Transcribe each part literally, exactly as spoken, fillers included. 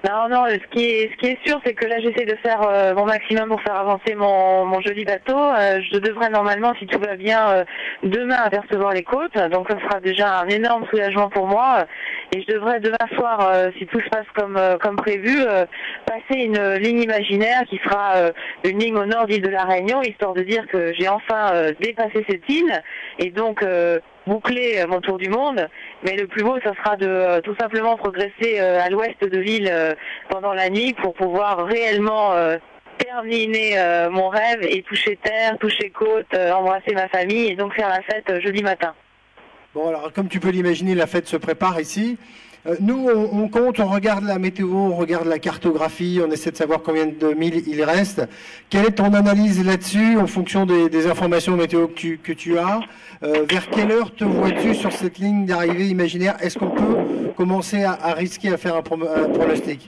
Non, non, ce qui est, ce qui est sûr, c'est que là, j'essaie de faire euh, mon maximum pour faire avancer mon, mon joli bateau. Euh, je devrais normalement, si tout va bien, euh, demain apercevoir les côtes. Donc, ça sera déjà un énorme soulagement pour moi. Et je devrais demain soir, euh, si tout se passe comme euh, comme prévu, euh, passer une ligne imaginaire qui sera euh, une ligne au nord de l'île de la Réunion, histoire de dire que j'ai enfin euh, dépassé cette île. Et donc... Euh, boucler euh, mon tour du monde, mais le plus beau, ça sera de euh, tout simplement progresser euh, à l'ouest de l'île euh, pendant la nuit pour pouvoir réellement euh, terminer euh, mon rêve et toucher terre, toucher côte, euh, embrasser ma famille et donc faire la fête euh, jeudi matin. Bon, alors comme tu peux l'imaginer, la fête se prépare ici. Euh, nous, on, on compte, on regarde la météo, on regarde la cartographie, on essaie de savoir combien de milles il reste. Quelle est ton analyse là-dessus en fonction des, des informations météo que tu, que tu as? Euh, vers quelle heure te vois-tu sur cette ligne d'arrivée imaginaire? Est-ce qu'on peut commencer à, à risquer à faire un, pro- un pronostic?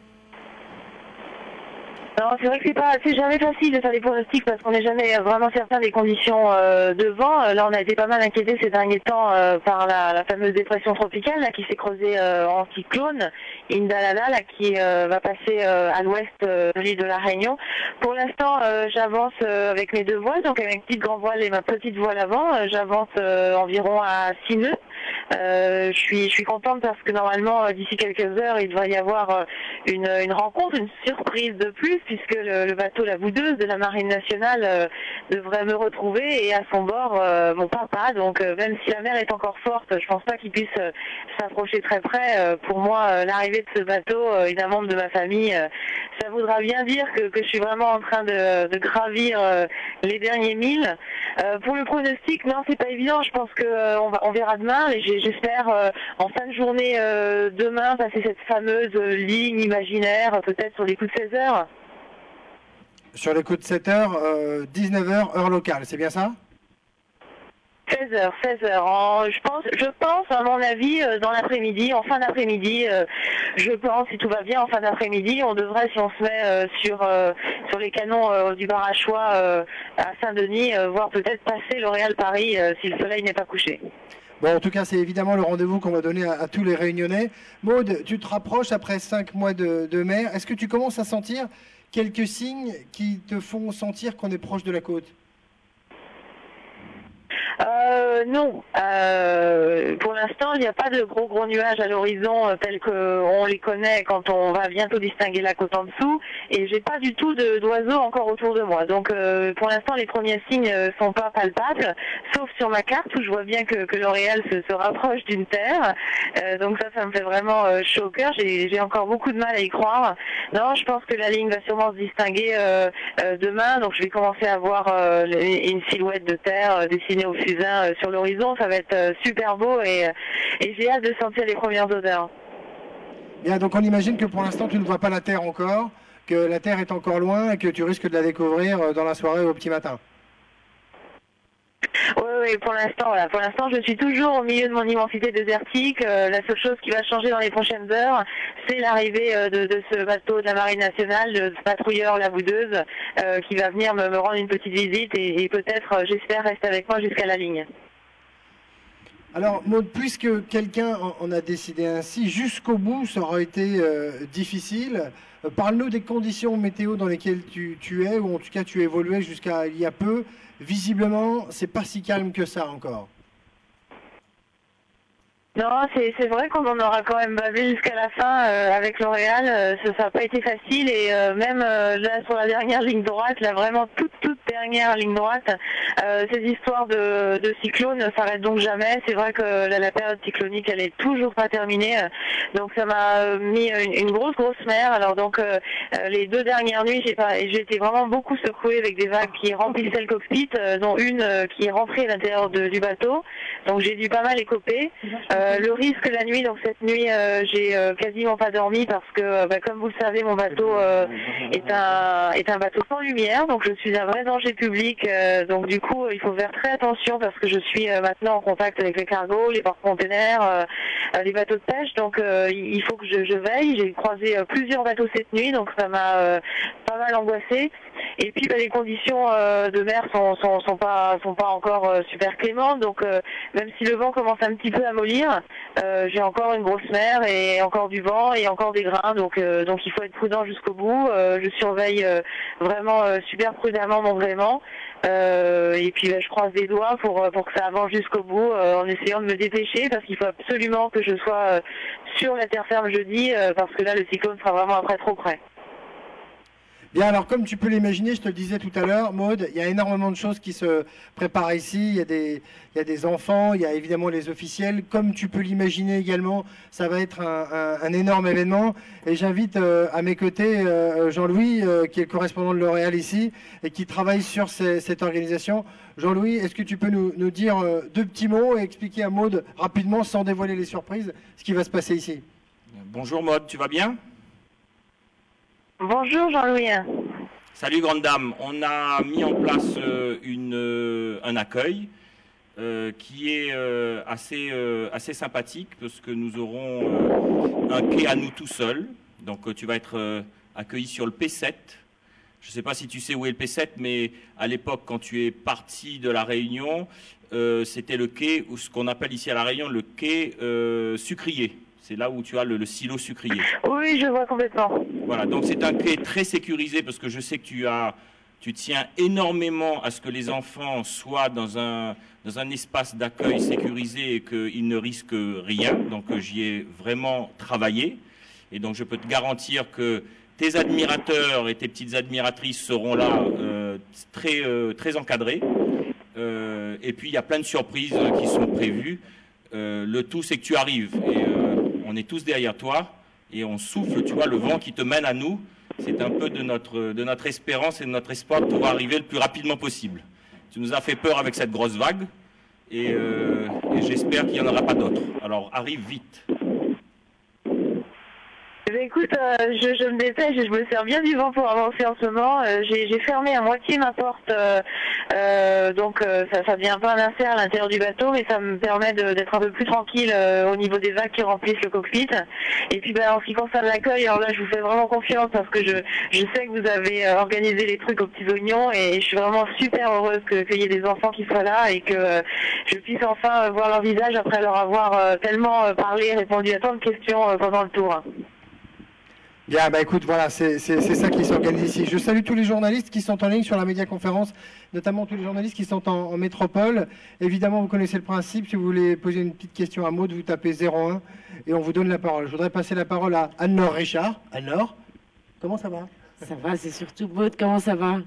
Non, c'est vrai que c'est pas, c'est jamais facile de faire des pronostics parce qu'on n'est jamais vraiment certain des conditions euh, de vent. Euh, Là, on a été pas mal inquiétés ces derniers temps euh, par la, la fameuse dépression tropicale là, qui s'est creusée euh, en cyclone, Indalana, là, qui euh, va passer euh, à l'ouest euh, de l'île de la Réunion. Pour l'instant, euh, j'avance euh, avec mes deux voiles, donc avec ma petite grand voile et ma petite voile avant, euh, j'avance euh, environ à six nœuds. Euh, je suis, je suis contente parce que normalement, euh, d'ici quelques heures, il devrait y avoir euh, une, une rencontre, une surprise de plus, puisque le, le bateau La Boudeuse de la Marine nationale euh, devrait me retrouver et à son bord euh, mon papa. Donc euh, même si la mer est encore forte, je pense pas qu'il puisse euh, s'approcher très près. Euh, pour moi, euh, l'arrivée de ce bateau, euh, et d'un membre de ma famille, euh, ça voudra bien dire que, que je suis vraiment en train de, de gravir euh, les derniers milles. Euh, pour le pronostic, non, c'est pas évident. Je pense que euh, on, va, on verra demain. Et j'espère euh, en fin de journée euh, demain passer cette fameuse euh, ligne imaginaire, peut-être sur les coups de seize heures. Sur les coups de sept heures, euh, dix-neuf heures, heure locale, c'est bien ça? seize heures, seize heures. En- je pense, je pense, à mon avis, euh, dans l'après-midi, en fin d'après-midi, euh, je pense, si tout va bien, en fin d'après-midi, on devrait, si on se met euh, sur euh, sur les canons euh, du bar à choix euh, à Saint-Denis, euh, voir peut-être passer L'Oréal Paris euh, si le soleil n'est pas couché. Bon, en tout cas, c'est évidemment le rendez-vous qu'on va donner à, à tous les Réunionnais. Maude, tu te rapproches après cinq mois de, de mer. Est-ce que tu commences à sentir quelques signes qui te font sentir qu'on est proche de la côte? Euh, non. Euh, pour l'instant, il n'y a pas de gros gros nuages à l'horizon euh, tels qu'on les connaît quand on va bientôt distinguer la côte en dessous. Et j'ai pas du tout de- d'oiseaux encore autour de moi. Donc, euh, pour l'instant, les premiers signes euh, sont pas palpables, sauf sur ma carte où je vois bien que, que L'Oréal se, se rapproche d'une terre. Euh, donc ça, ça me fait vraiment euh, chaud au cœur. J'ai j'ai encore beaucoup de mal à y croire. Non, je pense que la ligne va sûrement se distinguer euh, euh, demain. Donc, je vais commencer à voir euh, les- une silhouette de terre euh, dessinée au fusain euh, sur l'horizon. Ça va être euh, super beau et, euh, et j'ai hâte de sentir les premières odeurs. Bien, donc on imagine que pour l'instant, tu ne vois pas la Terre encore, que la Terre est encore loin et que tu risques de la découvrir euh, dans la soirée ou au petit matin. Oui, oui, pour l'instant, voilà. Pour l'instant, je suis toujours au milieu de mon immensité désertique. Euh, la seule chose qui va changer dans les prochaines heures, c'est l'arrivée euh, de, de ce bateau de la Marine nationale, de ce patrouilleur La Boudeuse, euh, qui va venir me, me rendre une petite visite et, et peut-être, euh, j'espère, rester avec moi jusqu'à la ligne. Alors, Maud, puisque quelqu'un en, en a décidé ainsi, jusqu'au bout, ça aura été euh, difficile. Euh, Parle-nous des conditions météo dans lesquelles tu, tu es, ou en tout cas tu évoluais jusqu'à il y a peu. Visiblement, c'est pas si calme que ça encore. Non, c'est c'est vrai qu'on en aura quand même bavé jusqu'à la fin euh, avec L'Oréal. Euh, ça n'a pas été facile et euh, même euh, là sur la dernière ligne droite, là vraiment toute toute dernière ligne droite, euh, ces histoires de, de cyclones ne s'arrêtent donc jamais. C'est vrai que la, la période cyclonique elle est toujours pas terminée, euh, donc ça m'a euh, mis une, une grosse grosse mer. Alors donc euh, euh, les deux dernières nuits, j'ai pas, j'ai été vraiment beaucoup secouée avec des vagues qui remplissaient le cockpit, euh, dont une euh, qui est rentrée à l'intérieur de- du bateau. Donc j'ai dû pas mal écoper. Euh, le risque la nuit, donc cette nuit euh, j'ai euh, quasiment pas dormi parce que euh, bah, comme vous le savez mon bateau euh, est un est un bateau sans lumière, donc je suis un vrai danger public, euh, donc du coup il faut faire très attention parce que je suis euh, maintenant en contact avec les cargos, les porte-containers, euh, euh, les bateaux de pêche, donc euh, il faut que je, je veille. J'ai croisé euh, plusieurs bateaux cette nuit, donc ça m'a euh, pas mal angoissée. Et puis bah, les conditions euh, de mer sont, sont, sont pas sont pas encore euh, super clémentes, donc euh, même si le vent commence un petit peu à mollir, euh, j'ai encore une grosse mer et encore du vent et encore des grains, donc euh, donc il faut être prudent jusqu'au bout. Euh, je surveille euh, vraiment euh, super prudemment mon gréement. Euh, et puis bah, je croise les doigts pour pour que ça avance jusqu'au bout, euh, en essayant de me dépêcher parce qu'il faut absolument que je sois euh, sur la terre ferme jeudi, euh, parce que là le cyclone sera vraiment après trop près. Bien, alors comme tu peux l'imaginer, je te le disais tout à l'heure, Maud, il y a énormément de choses qui se préparent ici. Il y a des, il y a des enfants, il y a évidemment les officiels. Comme tu peux l'imaginer également, ça va être un, un, un énorme événement. Et j'invite euh, à mes côtés euh, Jean-Louis, euh, qui est le correspondant de L'Oréal ici et qui travaille sur ces, cette organisation. Jean-Louis, est-ce que tu peux nous, nous dire euh, deux petits mots et expliquer à Maud rapidement, sans dévoiler les surprises, ce qui va se passer ici? Bonjour Maud, tu vas bien? Bonjour Jean-Louis. Salut grande dame, on a mis en place euh, une, euh, un accueil euh, qui est euh, assez, euh, assez sympathique parce que nous aurons euh, un quai à nous tout seuls. Donc euh, tu vas être euh, accueilli sur le P sept. Je ne sais pas si tu sais où est le P sept, mais à l'époque quand tu es parti de la Réunion, euh, c'était le quai, ou ce qu'on appelle ici à la Réunion le quai euh, sucrier. C'est là où tu as le, le silo sucrier. Oui, je vois complètement. Voilà, donc c'est un quai très sécurisé parce que je sais que tu as, tu tiens énormément à ce que les enfants soient dans un, dans un espace d'accueil sécurisé et qu'ils ne risquent rien. Donc j'y ai vraiment travaillé. Et donc je peux te garantir que tes admirateurs et tes petites admiratrices seront là euh, très, euh, très encadrés. Euh, et puis il y a plein de surprises qui sont prévues. Euh, le tout, c'est que tu arrives. Et euh, on est tous derrière toi. Et on souffle, tu vois, le vent qui te mène à nous. C'est un peu de notre, de notre espérance et de notre espoir de pouvoir arriver le plus rapidement possible. Tu nous as fait peur avec cette grosse vague. Et, euh, et j'espère qu'il n'y en aura pas d'autres. Alors, arrive vite. Écoute, euh, je, je me dépêche et je me sers bien du vent pour avancer en ce moment. Euh, j'ai, j'ai fermé à moitié ma porte, euh, euh, donc euh, ça ne vient pas insérer à l'intérieur du bateau, mais ça me permet de, d'être un peu plus tranquille euh, au niveau des vagues qui remplissent le cockpit. Et puis ben, en ce qui concerne l'accueil, alors là je vous fais vraiment confiance parce que je, je sais que vous avez euh, organisé les trucs aux petits oignons et je suis vraiment super heureuse que, qu'il y ait des enfants qui soient là et que euh, je puisse enfin euh, voir leur visage après leur avoir euh, tellement euh, parlé et répondu à tant de questions euh, pendant le tour. Bien, bah écoute, voilà, c'est ça qui s'organise ici. Je salue tous les journalistes qui sont en ligne sur la médiaconférence, notamment tous les journalistes qui sont en, en métropole. Évidemment, vous connaissez le principe. Si vous voulez poser une petite question à Maud, vous tapez zéro un et on vous donne la parole. Je voudrais passer la parole à Anne-Laure Richard. Anne-Laure, comment ça va? Ça va, c'est surtout Maud, comment ça va?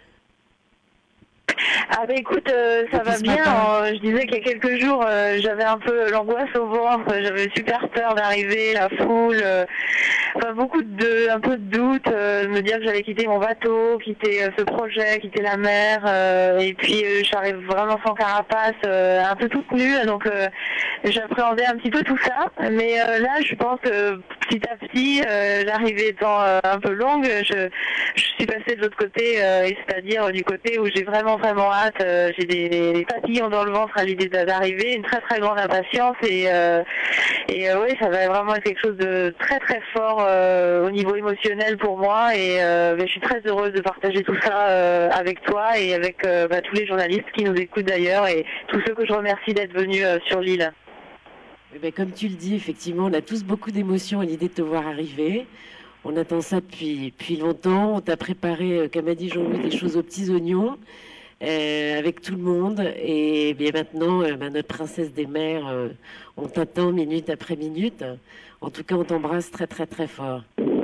Ah bah écoute, euh, ça va bien. Euh, je disais qu'il y a quelques jours, euh, j'avais un peu l'angoisse au ventre, j'avais super peur d'arriver, la foule, euh, enfin beaucoup de, un peu de doute, euh, de me dire que j'allais quitter mon bateau, quitter euh, ce projet, quitter la mer, euh, et puis euh, j'arrive vraiment sans carapace, euh, un peu toute nue, donc euh, j'appréhendais un petit peu tout ça. Mais euh, là, je pense que petit à petit, euh, l'arrivée étant euh, un peu longue, je, je suis passée de l'autre côté, euh, c'est-à-dire du côté où j'ai vraiment vraiment hâte. Euh, j'ai des, des papillons dans le ventre à l'idée d'arriver, une très très grande impatience et euh, et euh, oui, ça va vraiment être quelque chose de très très fort euh, au niveau émotionnel pour moi et euh, ben, je suis très heureuse de partager tout ça euh, avec toi et avec euh, ben, tous les journalistes qui nous écoutent d'ailleurs et tous ceux que je remercie d'être venus euh, sur l'île. Eh bien, comme tu le dis, effectivement, on a tous beaucoup d'émotions à l'idée de te voir arriver. On attend ça depuis, depuis longtemps. On t'a préparé, euh, comme a dit Jean-Louis, des choses aux petits oignons. Euh, avec tout le monde et bien maintenant euh, bah, notre princesse des mers euh, on t'attend minute après minute. En tout cas on t'embrasse très très très fort.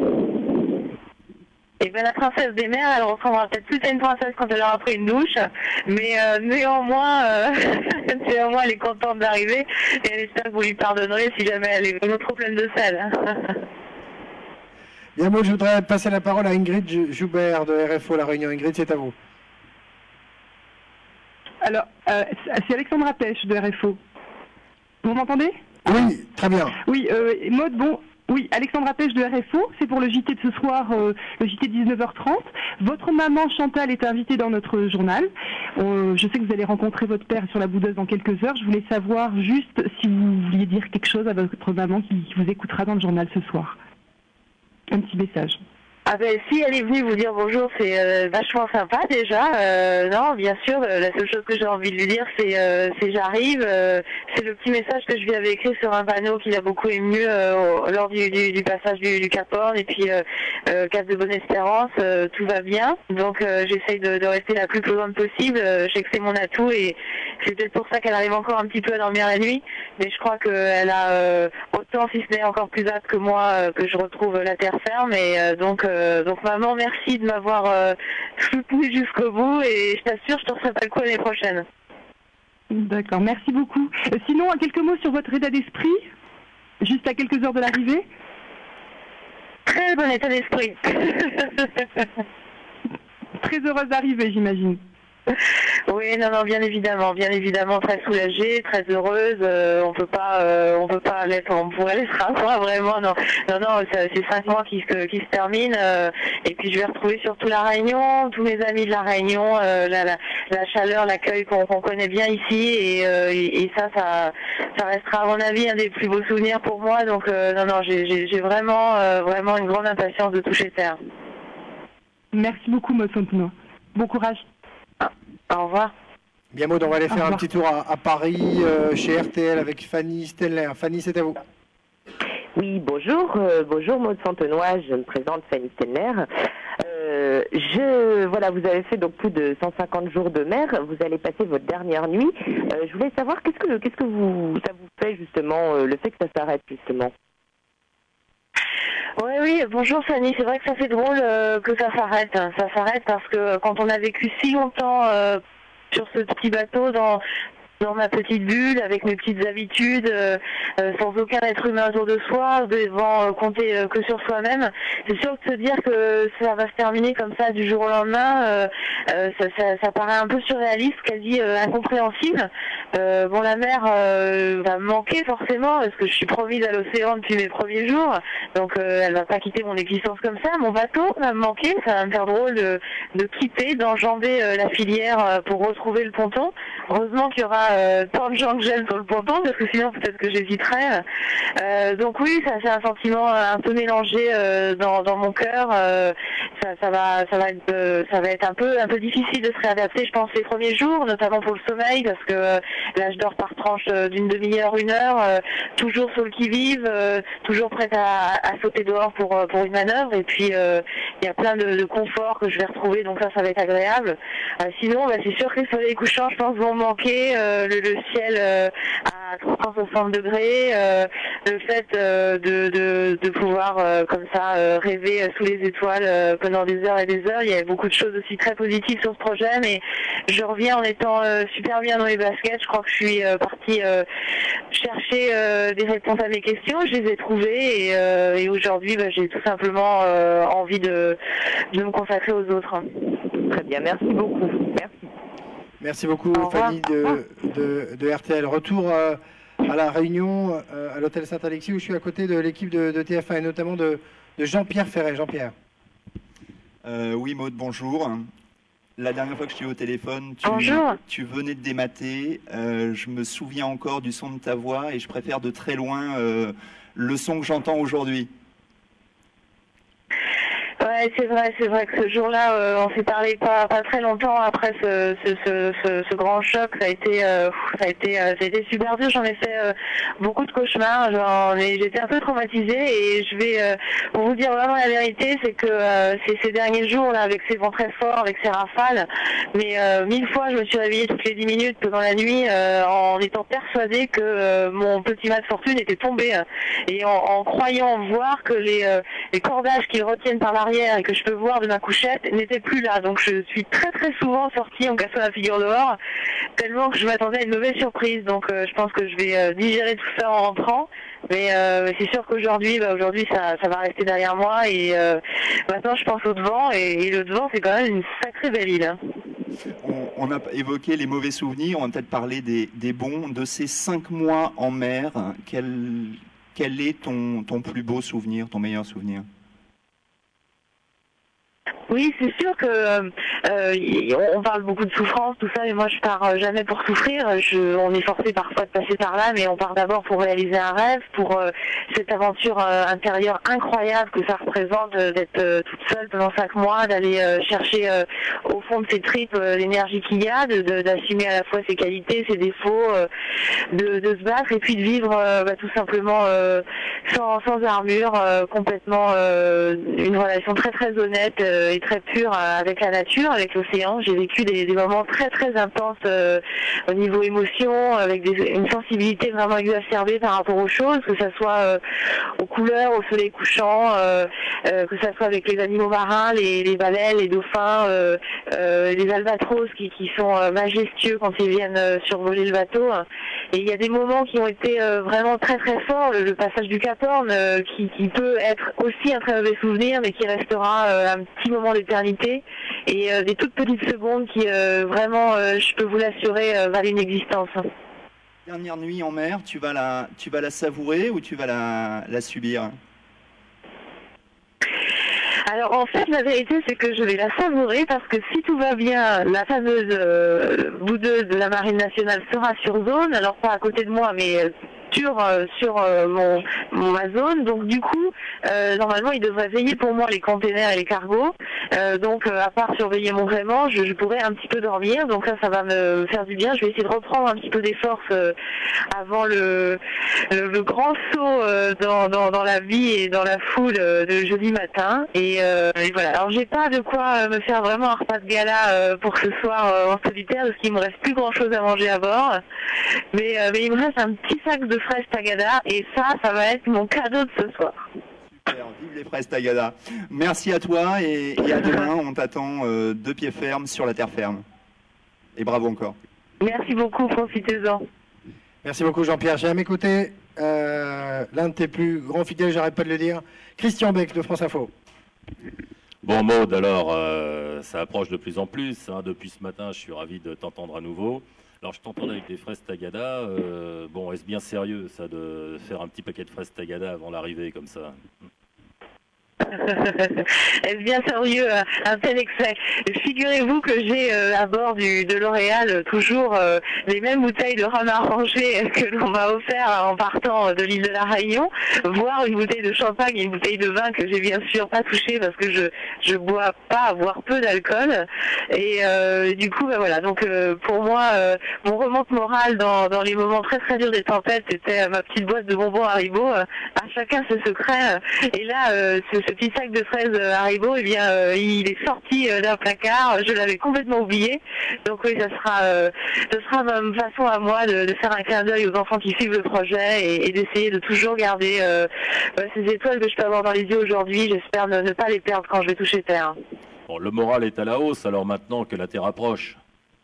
Et bien la princesse des mers elle ressemblera peut-être plus à une princesse quand elle aura pris une douche, mais euh, néanmoins euh, néanmoins elle est contente d'arriver et elle espère que vous lui pardonnerez si jamais elle est vraiment trop pleine de sel. Bien, moi je voudrais passer la parole à Ingrid Joubert de R F O La Réunion. Ingrid, c'est à vous. Alors, euh, c'est Alexandra Pêche de R F O. Vous m'entendez? Oui, très bien. Oui, euh, Maud, bon, oui, Alexandra Pêche de R F O, c'est pour le J T de ce soir, euh, le J T de dix-neuf heures trente. Votre maman Chantal est invitée dans notre journal. Euh, je sais que vous allez rencontrer votre père sur la boudeuse dans quelques heures. Je voulais savoir juste si vous vouliez dire quelque chose à votre maman qui vous écoutera dans le journal ce soir. Un petit message. Ah ben si elle est venue vous dire bonjour, c'est euh, vachement sympa déjà. Euh, non, bien sûr, euh, la seule chose que j'ai envie de lui dire, c'est euh, c'est j'arrive. Euh, c'est le petit message que je lui avais écrit sur un panneau qu'il a beaucoup ému euh, au- lors du, du, du passage du, du Cap Horn et puis euh, euh, Cap de Bonne-Espérance. Euh, tout va bien, donc euh, j'essaye de, de rester la plus prudente possible. Euh, je sais que c'est mon atout et c'est peut-être pour ça qu'elle arrive encore un petit peu à dormir la nuit. Mais je crois qu'elle a euh, autant, si ce n'est encore plus hâte que moi, euh, que je retrouve la terre ferme. Et euh, donc Euh, donc maman, merci de m'avoir euh, soutenu jusqu'au bout et je t'assure, je t'en ferai pas le coup l'année prochaine. D'accord, merci beaucoup. Euh, sinon, quelques mots sur votre état d'esprit, juste à quelques heures de l'arrivée. Très bon état d'esprit. Très heureuse d'arriver, j'imagine. Oui, non, non, bien évidemment, bien évidemment, très soulagée, très heureuse. Euh, on peut pas, euh, on peut pas l'être, on pourrait l'être un mois vraiment. Non, non, non, c'est c'est cinq mois qui se qui se terminent. Euh, et puis je vais retrouver surtout la Réunion, tous mes amis de la Réunion, euh, la, la, la chaleur, l'accueil qu'on qu'on connaît bien ici. Et, euh, et, et ça, ça, ça restera à mon avis un des plus beaux souvenirs pour moi. Donc euh, non, non, j'ai j'ai vraiment, euh, vraiment une grande impatience de toucher terre. Merci beaucoup, Maud Fontenoy. Bon courage. Au revoir. Bien Maud, on va aller faire un petit tour à, à Paris, euh, chez R T L, avec Fanny Stenler. Fanny, c'est à vous. Oui, bonjour, euh, bonjour Maud Fontenoy, je me présente Fanny Stenler. Euh, je, voilà, vous avez fait donc plus de cent cinquante jours de mer, vous allez passer votre dernière nuit. Euh, je voulais savoir qu'est-ce que, qu'est-ce que vous, ça vous fait justement, euh, le fait que ça s'arrête justement. Oui, oui, bonjour Fanny, c'est vrai que ça fait drôle euh, que ça s'arrête. Ça s'arrête parce que quand on a vécu si longtemps euh, sur ce petit bateau dans dans ma petite bulle, avec mes petites habitudes, euh, euh, sans aucun être humain autour de soi, devant euh, compter euh, que sur soi-même. C'est sûr que se dire que ça va se terminer comme ça du jour au lendemain, euh, euh, ça, ça, ça paraît un peu surréaliste, quasi euh, incompréhensible. Euh, bon, la mer euh, va me manquer forcément, parce que je suis promise à l'océan depuis mes premiers jours, donc euh, elle va pas quitter mon existence comme ça. Mon bateau va me manquer, ça va me faire drôle de, de quitter, d'enjamber euh, la filière euh, pour retrouver le ponton. Heureusement qu'il y aura Euh, tant de gens que j'aime sur le ponton, parce que sinon peut-être que j'hésiterais. Euh, donc oui, ça c'est un sentiment un peu mélangé euh, dans, dans mon cœur. Euh, ça, ça va, ça va être, euh, ça va être un peu, un peu difficile de se réadapter, je pense, les premiers jours, notamment pour le sommeil, parce que euh, là je dors par tranche euh, d'une demi-heure, une heure, euh, toujours sur le qui-vive, euh, toujours prête à, à sauter dehors pour pour une manœuvre. Et puis il euh, y a plein de, de confort que je vais retrouver, donc ça, ça va être agréable. Euh, sinon, bah, c'est sûr que les soleils couchants, je pense, vont manquer. Euh, Le, le ciel euh, à trois cent soixante degrés, euh, le fait euh, de, de, de pouvoir euh, comme ça euh, rêver euh, sous les étoiles euh, pendant des heures et des heures. Il y a beaucoup de choses aussi très positives sur ce projet, mais je reviens en étant euh, super bien dans les baskets. Je crois que je suis euh, partie euh, chercher euh, des réponses à mes questions. Je les ai trouvées et, euh, et aujourd'hui, bah, j'ai tout simplement euh, envie de, de me consacrer aux autres. Très bien, merci beaucoup. Merci. Merci beaucoup Fanny de, de, de R T L. Retour euh, à la Réunion, euh, à l'hôtel Saint-Alexis, où je suis à côté de l'équipe de, de T F un et notamment de, de Jean-Pierre Ferret. Jean-Pierre. Euh, oui Maud, bonjour. La dernière fois que je t'ai eu au téléphone, tu, tu venais de démater. Euh, je me souviens encore du son de ta voix et je préfère de très loin euh, le son que j'entends aujourd'hui. Ouais, c'est vrai, c'est vrai que ce jour-là, euh, on s'est parlé pas, pas très longtemps après ce, ce, ce, ce, ce grand choc. Ça a été, euh, ça a été, euh, ça a été super dur. J'en ai fait euh, beaucoup de cauchemars. J'en ai, j'étais un peu traumatisée et je vais, euh, pour vous dire vraiment la vérité, c'est que euh, ces, ces derniers jours là, avec ces vents très forts, avec ces rafales, mais euh, mille fois, je me suis réveillée toutes les dix minutes pendant la nuit euh, en étant persuadée que euh, mon petit mât de fortune était tombé et en, en croyant voir que les, euh, les cordages qui le retiennent par l'arrière et que je peux voir de ma couchette n'était plus là. Donc je suis très très souvent sortie en cassant la figure dehors, tellement que je m'attendais à une mauvaise surprise. Donc euh, je pense que je vais euh, digérer tout ça en rentrant. Mais euh, c'est sûr qu'aujourd'hui, bah, aujourd'hui ça, ça va rester derrière moi et euh, maintenant je pense au devant et, et le devant c'est quand même une sacrée belle île. Hein. On, on a évoqué les mauvais souvenirs, on va peut-être parler des, des bons. De ces cinq mois en mer, quel, quel est ton, ton plus beau souvenir, ton meilleur souvenir ? Oui, c'est sûr que euh, on parle beaucoup de souffrance, tout ça, mais moi je pars jamais pour souffrir. Je, on est forcé parfois de passer par là, mais on part d'abord pour réaliser un rêve, pour euh, cette aventure euh, intérieure incroyable que ça représente euh, d'être euh, toute seule pendant cinq mois, d'aller euh, chercher euh, au fond de ses tripes euh, l'énergie qu'il y a, de, de, d'assumer à la fois ses qualités, ses défauts, euh, de, de se battre et puis de vivre euh, bah, tout simplement euh, sans, sans armure, euh, complètement euh, une relation très très honnête euh, et très pure euh, avec la nature, avec l'océan. J'ai vécu des, des moments très très intenses euh, au niveau émotion, avec des, une sensibilité vraiment exacerbée par rapport aux choses, que ça soit euh, aux couleurs, au soleil couchant, euh, euh, que ça soit avec les animaux marins, les, les baleines, les dauphins, euh, euh, les albatros qui, qui sont euh, majestueux quand ils viennent euh, survoler le bateau. Et il y a des moments qui ont été euh, vraiment très très forts, le, le passage du Cap Horn euh, qui, qui peut être aussi un très mauvais souvenir, mais qui restera euh, un petit moment d'éternité, et euh, des toutes petites secondes qui euh, vraiment, euh, je peux vous l'assurer, euh, valent une existence. Dernière nuit en mer, tu vas la, tu vas la savourer ou tu vas la, la subir? Alors en fait, la vérité, c'est que je vais la savourer parce que si tout va bien, la fameuse euh, boudeuse de la Marine nationale sera sur zone, alors pas à côté de moi, mais euh, sur, euh, sur euh, mon, mon, ma zone. Donc du coup, euh, normalement, il devrait veiller pour moi les containers et les cargos. Euh, donc euh, à part surveiller mon gréement, je, je pourrais un petit peu dormir. Donc ça, ça va me faire du bien. Je vais essayer de reprendre un petit peu des forces euh, avant le, le, le grand saut euh, dans, dans, dans la vie et dans la foule euh, de jeudi matin. Et, euh, et voilà. Alors j'ai pas de quoi me faire vraiment un repas de gala euh, pour ce soir euh, en solitaire, parce qu'il me reste plus grand chose à manger à bord. Mais, euh, mais il me reste un petit sac de fraises Tagada, et ça, ça va être mon cadeau de ce soir. Super, vive les fraises Tagada. Merci à toi et, et à demain. On t'attend euh, de pied ferme sur la terre ferme. Et bravo encore. Merci beaucoup, profitez-en. Merci beaucoup Jean-Pierre. J'ai à m'écouter euh, l'un de tes plus grands fidèles, j'arrête pas de le dire, Christian Beck de France Info. Bon Maud, alors euh, ça approche de plus en plus. Hein. Depuis ce matin, je suis ravi de t'entendre à nouveau. Alors je t'entendais avec des fraises Tagada. Euh, bon, est-ce bien sérieux ça de faire un petit paquet de fraises Tagada avant l'arrivée comme ça? Est-ce bien sérieux un tel excès? Figurez-vous que j'ai euh, à bord du, de L'Oréal euh, toujours euh, les mêmes bouteilles de rhum arrangé que l'on m'a offert en partant de l'île de la Réunion, voire une bouteille de champagne et une bouteille de vin que j'ai bien sûr pas touché parce que je je bois pas, voire peu d'alcool. Et euh, du coup, ben voilà. Donc euh, pour moi, euh, mon remonte morale dans, dans les moments très très durs des tempêtes, c'était ma petite boîte de bonbons Haribo. À chacun ses secrets. Et là, euh, ce, ce petit sac de fraises Haribo, eh bien, euh, il est sorti euh, d'un placard. Je l'avais complètement oublié. Donc oui, ça sera, euh, ce sera ma façon à moi de, de faire un clin d'œil aux enfants qui suivent le projet et, et d'essayer de toujours garder euh, euh, ces étoiles que je peux avoir dans les yeux aujourd'hui. J'espère ne, ne pas les perdre quand je vais toucher terre. Bon, le moral est à la hausse alors maintenant que la Terre approche.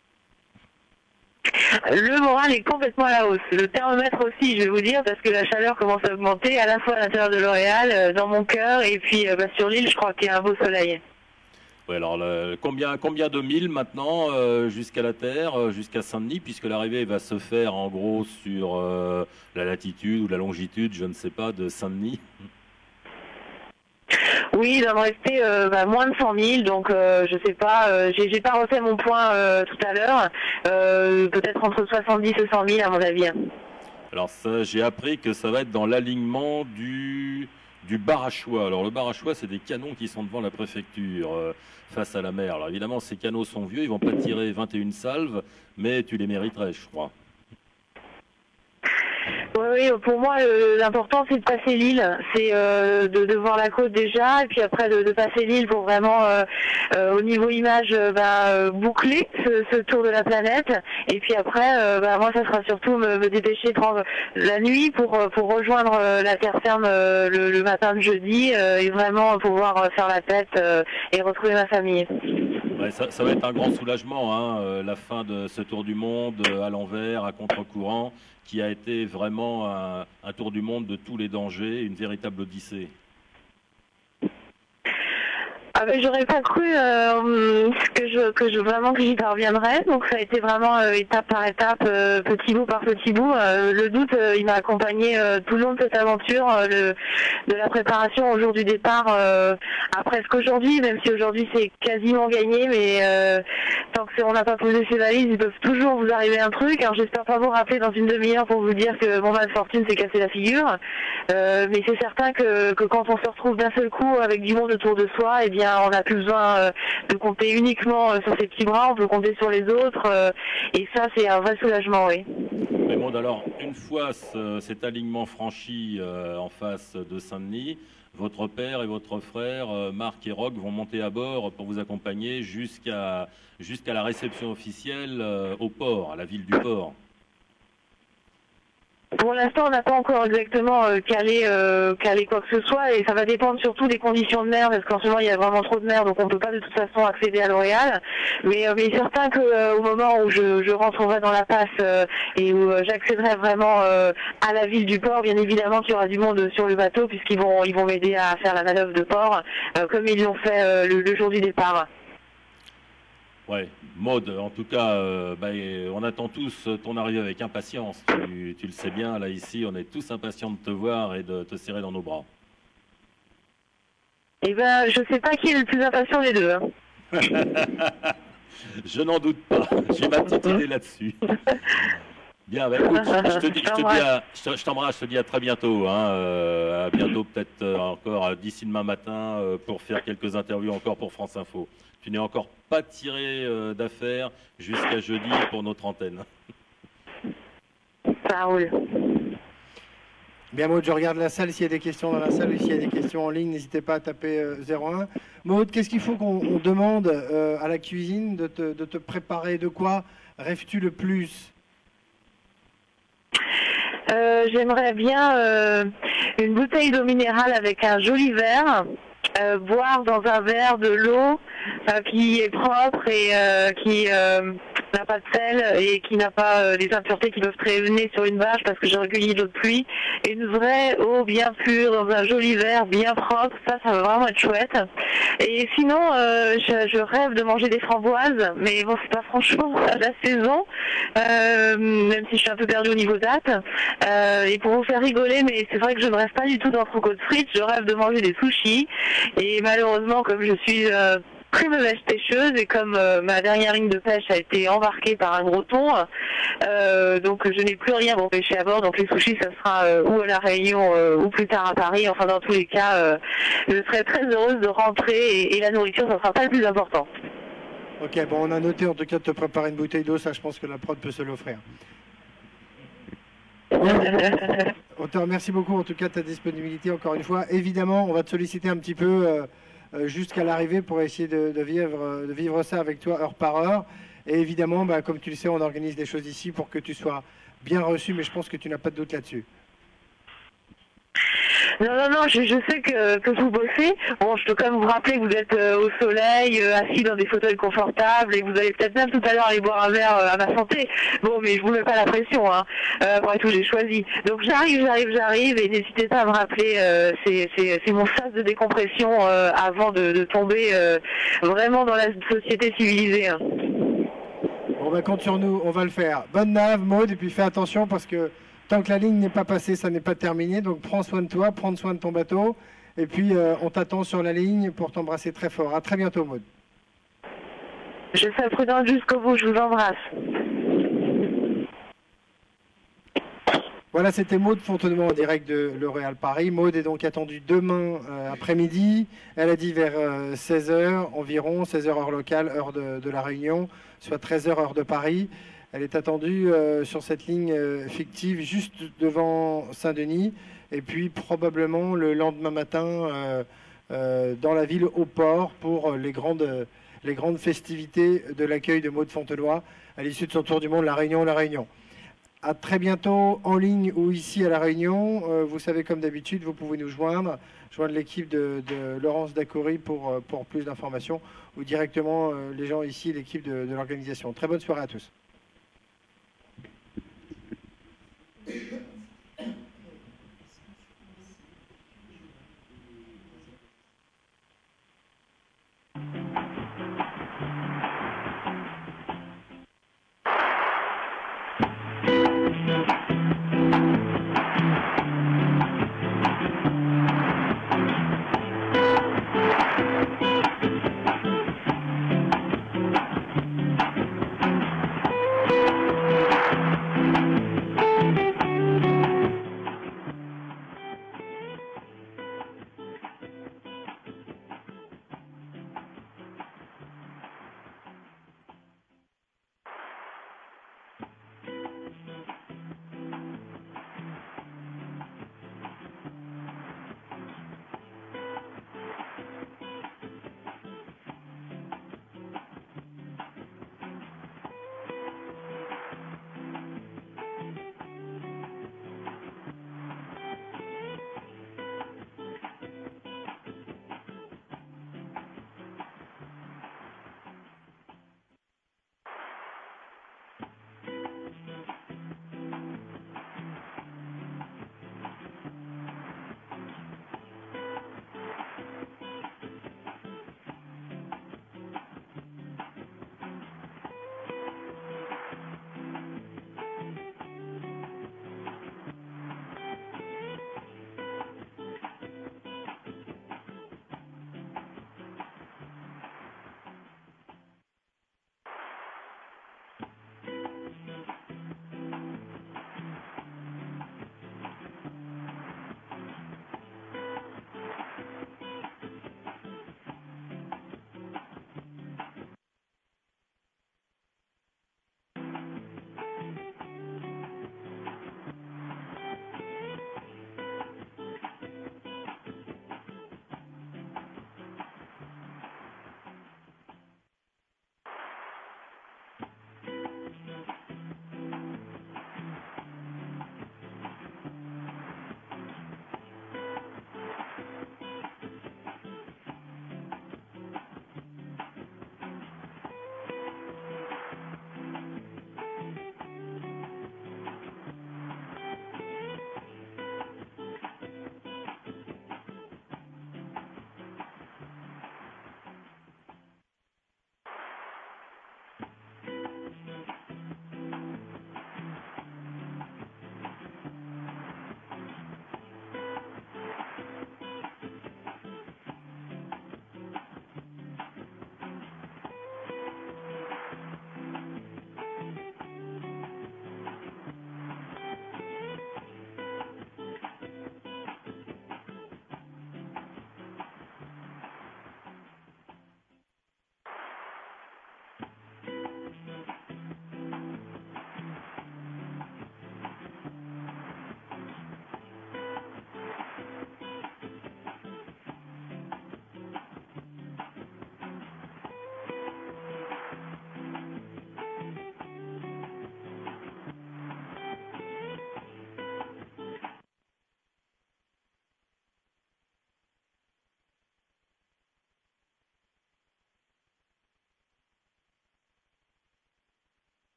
Le moral est complètement à la hausse. Le thermomètre aussi, je vais vous dire, parce que la chaleur commence à augmenter à la fois à l'intérieur de L'Oréal, euh, dans mon cœur, et puis euh, bah, sur l'île, je crois qu'il y a un beau soleil. Oui, alors le, combien, combien de milles maintenant euh, jusqu'à la Terre, euh, jusqu'à Saint-Denis, puisque l'arrivée va se faire en gros sur euh, la latitude ou la longitude, je ne sais pas, de Saint-Denis? Oui, il va me rester euh, bah, moins de cent mille, donc euh, je sais pas, euh, j'ai, j'ai pas refait mon point euh, tout à l'heure, euh, peut-être entre soixante-dix et cent mille à mon avis. Alors ça, j'ai appris que ça va être dans l'alignement du, du Barachois. Alors le Barachois, c'est des canons qui sont devant la préfecture, euh, face à la mer. Alors évidemment, ces canons sont vieux, ils vont pas tirer vingt et une salves, mais tu les mériterais, je crois. Oui, oui, pour moi, euh, l'important, c'est de passer l'île. C'est euh, de, de voir la côte déjà, et puis après de, de passer l'île pour vraiment, euh, euh, au niveau image, euh, bah, euh, boucler ce, ce tour de la planète. Et puis après, euh, bah, moi, ça sera surtout me, me dépêcher de rendre la nuit pour, pour rejoindre euh, la terre ferme euh, le, le matin de jeudi, euh, et vraiment pouvoir faire la fête euh, et retrouver ma famille. Ouais, ça, ça va être un grand soulagement, hein, euh, la fin de ce tour du monde euh, à l'envers, à contre-courant, qui a été vraiment un, un tour du monde de tous les dangers, une véritable odyssée. Ah ben, j'aurais pas cru euh, que je que je vraiment que j'y parviendrais, donc ça a été vraiment euh, étape par étape, euh, petit bout par petit bout. Euh, le doute, euh, il m'a accompagné euh, tout le long de cette aventure, euh, le, de la préparation au jour du départ euh, à presque aujourd'hui, même si aujourd'hui c'est quasiment gagné, mais euh, tant que c'est- on n'a pas posé ses valises, il peut toujours vous arriver un truc. Alors j'espère pas vous rappeler dans une demi-heure pour vous dire que mon mal fortune s'est cassé la figure, euh, mais c'est certain que, que quand on se retrouve d'un seul coup avec du monde autour de soi, eh bien on n'a plus besoin euh, de compter uniquement euh, sur ses petits bras, on peut compter sur les autres, euh, et ça c'est un vrai soulagement, oui. Mais bon, alors, une fois ce- cet alignement franchi euh, en face de Saint-Denis, votre père et votre frère, euh, Marc et Roch, vont monter à bord pour vous accompagner jusqu'à jusqu'à la réception officielle euh, au port, à la ville du port. Pour l'instant, on n'a pas encore exactement euh, calé, euh, calé quoi que ce soit, et ça va dépendre surtout des conditions de mer, parce qu'en ce moment il y a vraiment trop de mer, donc on ne peut pas de toute façon accéder à L'Oréal. Mais, euh, mais certain que euh, au moment où je, je rentrerai dans la passe euh, et où euh, j'accéderai vraiment euh, à la ville du port, bien évidemment qu'il y aura du monde sur le bateau, puisqu'ils vont ils vont m'aider à faire la manœuvre de port, euh, comme ils l'ont fait euh, le, le jour du départ. Ouais, Maud, en tout cas, euh, bah, et on attend tous ton arrivée avec impatience. Tu, tu le sais bien, là, ici, on est tous impatients de te voir et de te serrer dans nos bras. Eh ben, je sais pas qui est le plus impatient des deux. Hein. Je n'en doute pas. J'ai ma petite idée là-dessus. Bien, bah, écoute, je te dis, je te dis à, je te- je t'embrasse, je te dis à très bientôt. Hein, euh, à bientôt, peut-être euh, encore euh, d'ici demain matin euh, pour faire quelques interviews encore pour France Info. Tu n'es encore pas tiré euh, d'affaire jusqu'à jeudi pour notre antenne. Ça roule. Bien Maud, je regarde la salle, s'il y a des questions dans la salle, et s'il y a des questions en ligne, n'hésitez pas à taper euh, zéro un. Maud, qu'est-ce qu'il faut qu'on on demande euh, à la cuisine de te, de te préparer? De quoi rêves-tu le plus? Euh, J'aimerais bien euh, une bouteille d'eau minérale avec un joli verre, euh, boire dans un verre de l'eau euh, qui est propre et euh, qui euh, n'a pas de sel et qui n'a pas euh, des impuretés qui peuvent traîner sur une vache parce que j'ai recueilli de l'eau de pluie. Une vraie eau bien pure dans un joli verre bien propre, ça, ça va vraiment être chouette. Et sinon, euh, je, je rêve de manger des framboises, mais bon, c'est pas franchement la saison, euh, même si je suis un peu perdue au niveau date. Euh, et pour vous faire rigoler, mais c'est vrai que je ne rêve pas du tout d'entrecôte frites, je rêve de manger des sushis. Et malheureusement, comme je suis euh, très mauvaise pêcheuse et comme euh, ma dernière ligne de pêche a été embarquée par un gros thon, euh, donc je n'ai plus rien pour pêcher à bord. Donc les sushis, ça sera euh, ou à La Réunion euh, ou plus tard à Paris. Enfin, dans tous les cas, euh, je serai très heureuse de rentrer et, et la nourriture, ça sera pas le plus important. Ok, bon, on a noté en tout cas de te préparer une bouteille d'eau, ça je pense que la prod peut se l'offrir. On te remercie beaucoup en tout cas de ta disponibilité encore une fois. Évidemment, on va te solliciter un petit peu euh, euh, jusqu'à l'arrivée pour essayer de, de, vivre, de vivre ça avec toi heure par heure. Et évidemment, bah, comme tu le sais, on organise des choses ici pour que tu sois bien reçu, mais je pense que tu n'as pas de doute là-dessus. Non, non, non, je, je sais que, que vous bossez. Bon, je peux quand même vous rappeler que vous êtes euh, au soleil, euh, assis dans des fauteuils confortables, et vous allez peut-être même tout à l'heure aller boire un verre euh, à ma santé. Bon, mais je vous mets pas la pression, hein. Euh, après tout, j'ai choisi. Donc j'arrive, j'arrive, j'arrive, et n'hésitez pas à me rappeler, euh, c'est, c'est, c'est mon sas de décompression euh, avant de, de tomber euh, vraiment dans la société civilisée. Hein. Bon, bah, compte sur nous, on va le faire. Bonne nave, Maud, et puis fais attention parce que tant que la ligne n'est pas passée, ça n'est pas terminé. Donc prends soin de toi, prends soin de ton bateau. Et puis euh, on t'attend sur la ligne pour t'embrasser très fort. À très bientôt, Maud. Je serai prudente jusqu'au bout, je vous embrasse. Voilà, c'était Maud Fontenoy en direct de L'Oréal Paris. Maud est donc attendue demain euh, après-midi. Elle a dit vers euh, seize heures environ, seize heures heure locale, heure de, de La Réunion, soit treize heures heure de Paris. Elle est attendue euh, sur cette ligne euh, fictive juste devant Saint-Denis et puis probablement le lendemain matin euh, euh, dans la ville au port pour les grandes, les grandes festivités de l'accueil de Maud Fontenoy à l'issue de son tour du monde La Réunion, La Réunion. À très bientôt en ligne ou ici à La Réunion. Euh, vous savez, comme d'habitude, vous pouvez nous joindre, joindre l'équipe de, de Laurence Dacoury pour, pour plus d'informations ou directement euh, les gens ici, l'équipe de, de l'organisation. Très bonne soirée à tous.